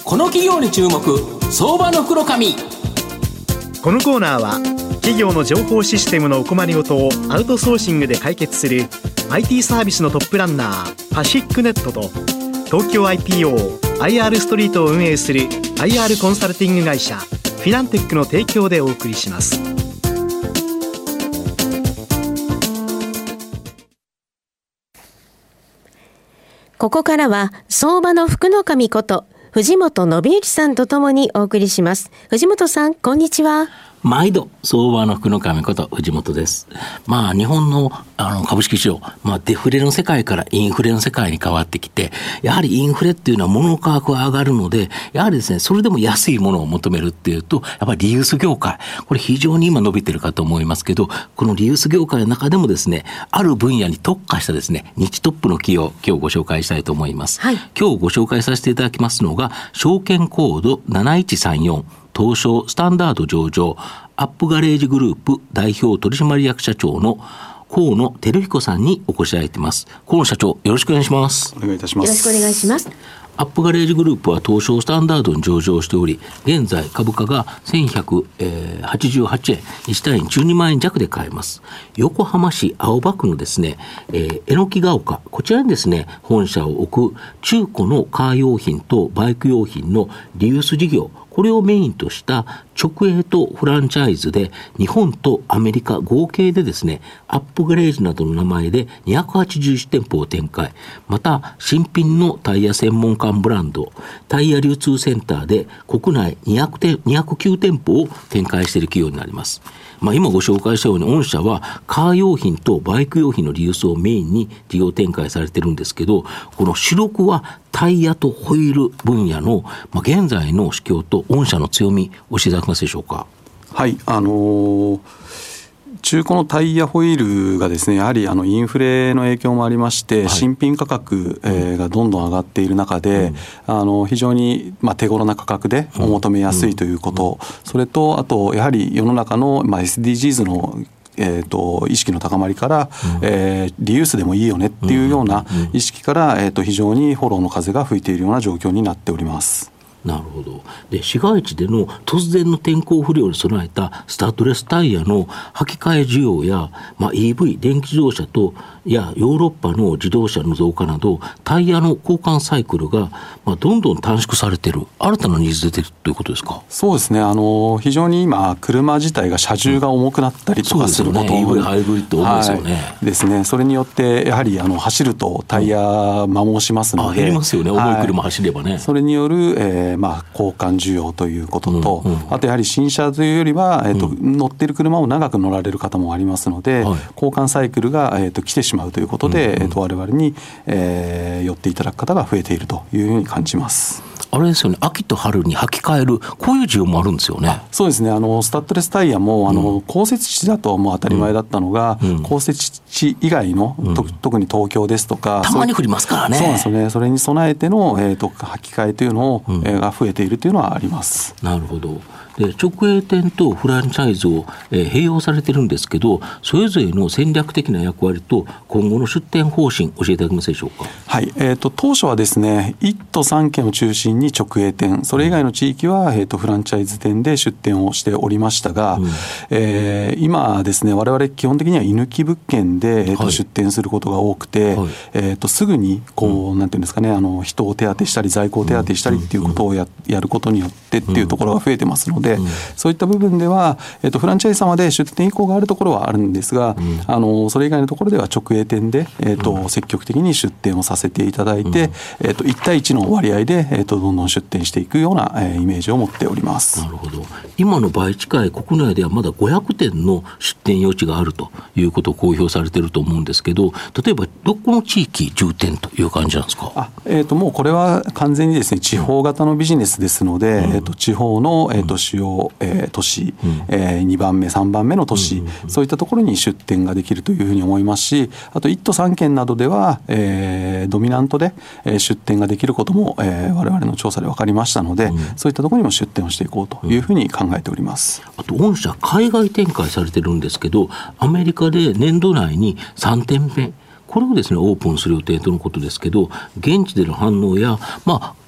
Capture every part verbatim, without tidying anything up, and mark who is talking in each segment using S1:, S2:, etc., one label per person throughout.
S1: この企業に注目、相場の福の神。
S2: このコーナーは企業の情報システムのお困りごとをアウトソーシングで解決する アイティー サービスのトップランナーパシックネットと東京 アイピーオー アイアール ストリートを運営する アイアール コンサルティング会社フィナンテックの提供でお送りします。
S3: ここからは相場の福の神こと藤本信之さんとともにお送りします。藤本さん、こんにちは。
S1: 毎度相場の福の神こと藤本です。まあ日本のあの株式市場、まあデフレの世界からインフレの世界に変わってきて、やはりインフレっていうのは物の価格が上がるので、やはりですね、それでも安いものを求めるっていうと、やっぱりリユース業界、これ非常に今伸びてるかと思いますけど、このリユース業界の中でもですね、ある分野に特化したですね、日トップの企業、今日ご紹介したいと思います。はい、今日ご紹介させていただきますのが、証券コードなないちさんよん、東証スタンダード上場、アップガレージグループ代表取締役社長の河野照彦さんにお越しいただいています。河野社長、よろしくお願いします。
S4: お願いいたします。
S3: よろしくお願いします。
S1: アップガレージグループは東証スタンダードに上場しており、現在株価がせんひゃくはちじゅうはちえん、いち単位じゅうにまんえん弱で買えます。横浜市青葉区のですね、えー、榎木ヶ丘、こちらにですね、本社を置く中古のカー用品とバイク用品のリユース事業、これをメインとした直営とフランチャイズで日本とアメリカ合計でですね、アップガレージなどの名前でにひゃくはちじゅういちてんぽを展開。また新品のタイヤ専門館ブランドタイヤ流通センターで国内にひゃくてんにひゃくきゅうてんぽを展開している企業になります。まあ、今ご紹介したように御社はカー用品とバイク用品のリユースをメインに事業展開されてるんですけど、この主力はタイヤとホイール分野の、まあ、現在の市況と御社の強み教えていただけますでしょうか。
S4: はい、あのー中古のタイヤホイールがですね、やはりあのインフレの影響もありまして、はい、新品価格、えー、がどんどん上がっている中で、うん、あの非常にまあ手頃な価格でお求めやすいということ、うんうん、それとあとやはり世の中のまあ エスディージーズ のえー、と意識の高まりから、うんえー、リユースでもいいよねっていうような意識から、えー、と非常にフォローの風が吹いているような状況になっております。
S1: なるほど。で、市街地での突然の天候不良に備えたスタッドレスタイヤの履き替え需要や、まあ、イーブイ 電気自動車とやヨーロッパの自動車の増加などタイヤの交換サイクルが、まあ、どんどん短縮されている、新たなニーズ出ているということですか。
S4: そうですね、あの非常に今車自体が車重が重くなったりとかすることも、うん、
S1: そうですよね、イーブイ ハイブリッド多いですよね、
S4: はい、ですね。それによってやはりあの走るとタイヤ摩耗しますので、
S1: あ、減りますよね、重い車走ればね、
S4: はい、それによる、えーまあ、交換需要ということと、うんうん、あとやはり新車というよりは、えーとうん、乗っている車を長く乗られる方もありますので、はい、交換サイクルが、えーと、来てしまうということで、うんうんえーと、我々に、えー、寄っていただく方が増えているというふうに感じます。
S1: あれですよね、秋と春に履き替える、こういう需要もあるんですよね。
S4: そうですね、あのスタッドレスタイヤもあの、うん、降雪地だともう当たり前だったのが、うん、降雪地以外の、うん、特に東京ですとか
S1: たまに降りますからね。
S4: そうなんですよね。それに備えての、えーと、履き替えというのを、うんえー、が増えているというのはあります。
S1: なるほど。で、直営店とフランチャイズを、えー、併用されてるんですけど、それぞれの戦略的な役割と今後の出店方針教えていただけますでしょうか。
S4: はい、えーと、当初はですねいっ都さんけんを中心に直営店、それ以外の地域は、えーと、フランチャイズ店で出店をしておりましたが、うんえー、今ですね我々基本的には居抜き物件で、えーとはい、出店することが多くて、はいえーと、すぐにこう、うん、なんていうんですかね、あの人を手当てしたり在庫を手当てしたりっていうことを や,、うん、やることによってっていうところが増えてますので、うん、そういった部分では、えーと、フランチャイズ様で出店意向があるところはあるんですが、うん、あのそれ以外のところでは直営店で、えーとうん、積極的に出店をさせていただいて、うんえーと、いち対いちの割合で、えーと、どんどん出店していくような、えー、イメージを持っております。
S1: なるほど。今の倍近い国内ではまだごひゃくてんの出店余地があるということを公表されていると思うんですけど、例えばどこの地域重点という感じなんですか。
S4: あ、えーと、もうこれは完全にですね地方型のビジネスですので、うんえーと、地方の、えーと、主要、えー、都市、うんえー、にばんめさんばんめの都市、うんうんうん、そういったところに出店ができるというふうに思いますし、あといっ都さんけんなどでは、えー、ドミナントで、えー、出店ができることも、えー、我々の調査で分かりましたので、うん、そういったところにも出店をしていこうというふうに考えております。
S1: あと御社海外展開されてるんですけど、アメリカで年度内にさんてんめこれをですねオープンする予定とのことですけど、現地での反応や、まあ、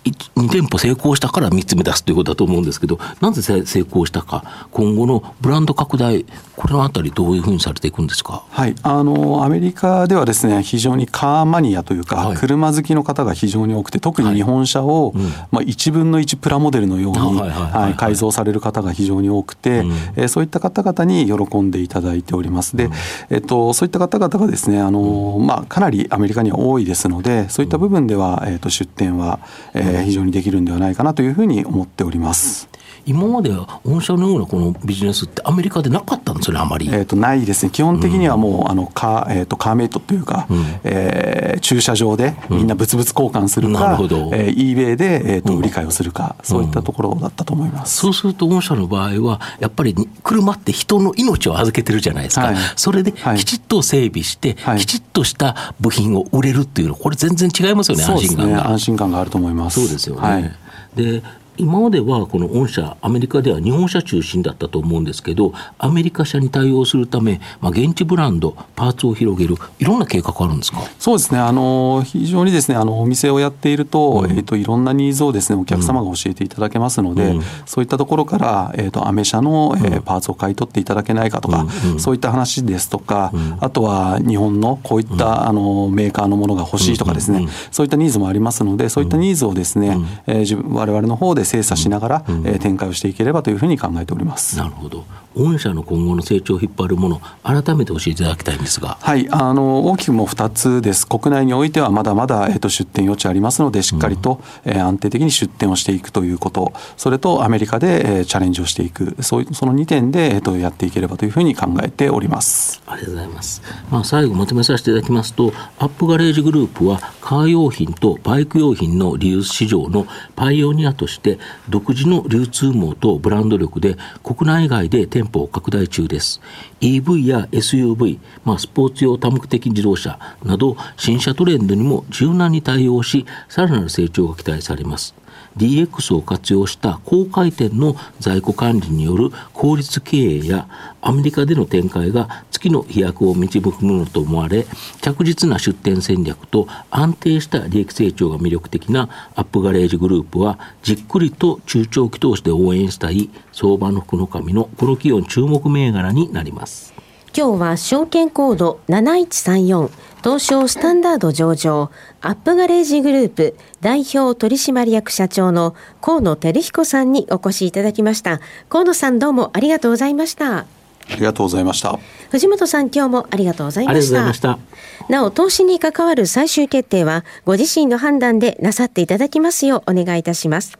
S1: に店舗成功したからみっつめ出すということだと思うんですけど、なぜ成功したか、今後のブランド拡大、これのあたりどういうふうにされていくんですか。
S4: はい、あのアメリカではですね、非常にカーマニアというか、はい、車好きの方が非常に多くて、特に日本車を、はい、まあ、いちぶんのいちプラモデルのように改造される方が非常に多くて、うんえー、そういった方々に喜んでいただいております。で、うんえっと、そういった方々がですね、あの、まあ、かなりアメリカには多いですので、そういった部分では、えー、と出店は、えー、非常にできるんではないかなというふうに思っております。
S1: 今までは御社のようなこのビジネスってアメリカでなかったんですよね、あまり。
S4: えー、とないですね。基本的にはもう、うん、あのカー、えー、とカーメイトというか、うんえー、駐車場でみんな物々交換するか、うんえー、eBay で、えー、と売り買いをするか、うん、そういったところだったと思います。
S1: そうすると御社の場合はやっぱり車って人の命を預けてるじゃないですか、はい、それできちっと整備して、はい、きちっとした部品を売れるっていうの、これ全然違いますよね。
S4: そうですね、
S1: 安心感が
S4: 安心感があると思います。
S1: そうですよね、
S4: はい、
S1: で今まではこの御社、アメリカでは日本車中心だったと思うんですけど、アメリカ車に対応するため、まあ、現地ブランドパーツを広げる、いろんな計画あるんですか。
S4: そうですね、あの非常にですね、あのお店をやっていると、うんえー、といろんなニーズをですね、お客様が教えていただけますので、うん、そういったところから、えー、とアメ車の、えー、パーツを買い取っていただけないかとか、うん、そういった話ですとか、うん、あとは日本のこういった、うん、あのメーカーのものが欲しいとかですね、うん、そういったニーズもありますので、そういったニーズをですね、うんえー、自分我々の方で精査しながら、うんえー、展開をしていければというふうに考えております。
S1: なるほど。御社の今後の成長を引っ張るもの、改めて教えていただきたいんですが。
S4: はい、あの大きくもふたつです。国内においてはまだまだ、えー、と出店余地ありますので、しっかりと、うんえー、安定的に出店をしていくということ、それとアメリカで、えー、チャレンジをしていく、そうそのにてんで、えー、とやっていければというふうに考えております。
S1: ありがとうございます。まあ、最後まとめさせていただきますと、アップガレージグループはカー用品とバイク用品のリユース市場のパイオニアとして独自の流通網とブランド力で国内外で店舗を拡大中です。 イーブイ や エスユーブイ、まあ、スポーツ用多目的自動車など新車トレンドにも柔軟に対応し、さらなる成長が期待されます。 ディーエックス を活用した高回転の在庫管理による効率経営やアメリカでの展開が月の飛躍を導くものと思われ、着実な出店戦略と安定した利益成長が魅力的なアップガレージグループは、じっくりと中長期投資で応援したい相場の福の神のこの企業の注目銘柄になります。
S3: 今日は証券コードなないちさんよん東証スタンダード上場アップガレージグループ代表取締役社長の河野照彦さんにお越しいただきました。河野さん、どうもありがとうございました。
S4: ありがとうございました。
S3: 藤本さん、今日もありがとうございました。
S1: ありがとうございました。
S3: なお、投資に関わる最終決定はご自身の判断でなさっていただきますようお願いいたします。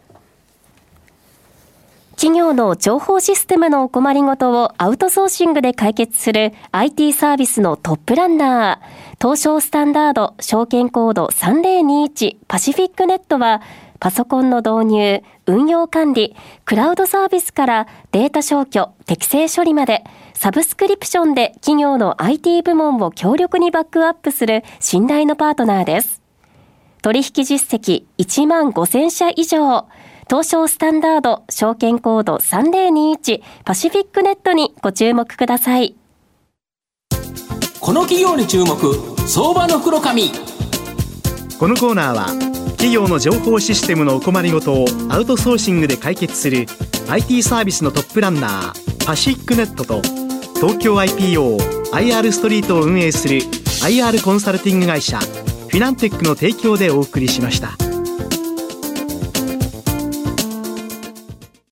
S5: 企業の情報システムのお困りごとをアウトソーシングで解決する アイティー サービスのトップランナー、東証スタンダード証券コードさんぜろにいちパシフィックネットは、パソコンの導入、運用管理、クラウドサービスからデータ消去、適正処理まで、サブスクリプションで企業の アイティー 部門を強力にバックアップする信頼のパートナーです。取引実績いちまんごせんしゃ以上、東証スタンダード証券コードさんぜろにいちパシフィックネットにご注目ください。
S1: この企業に注目、相場の福の神。
S2: このコーナーは企業の情報システムのお困りごとをアウトソーシングで解決する アイティー サービスのトップランナーパシフィックネットと、東京 アイピーオー アイアール ストリートを運営する アイアール コンサルティング会社フィナンテックの提供でお送りしました。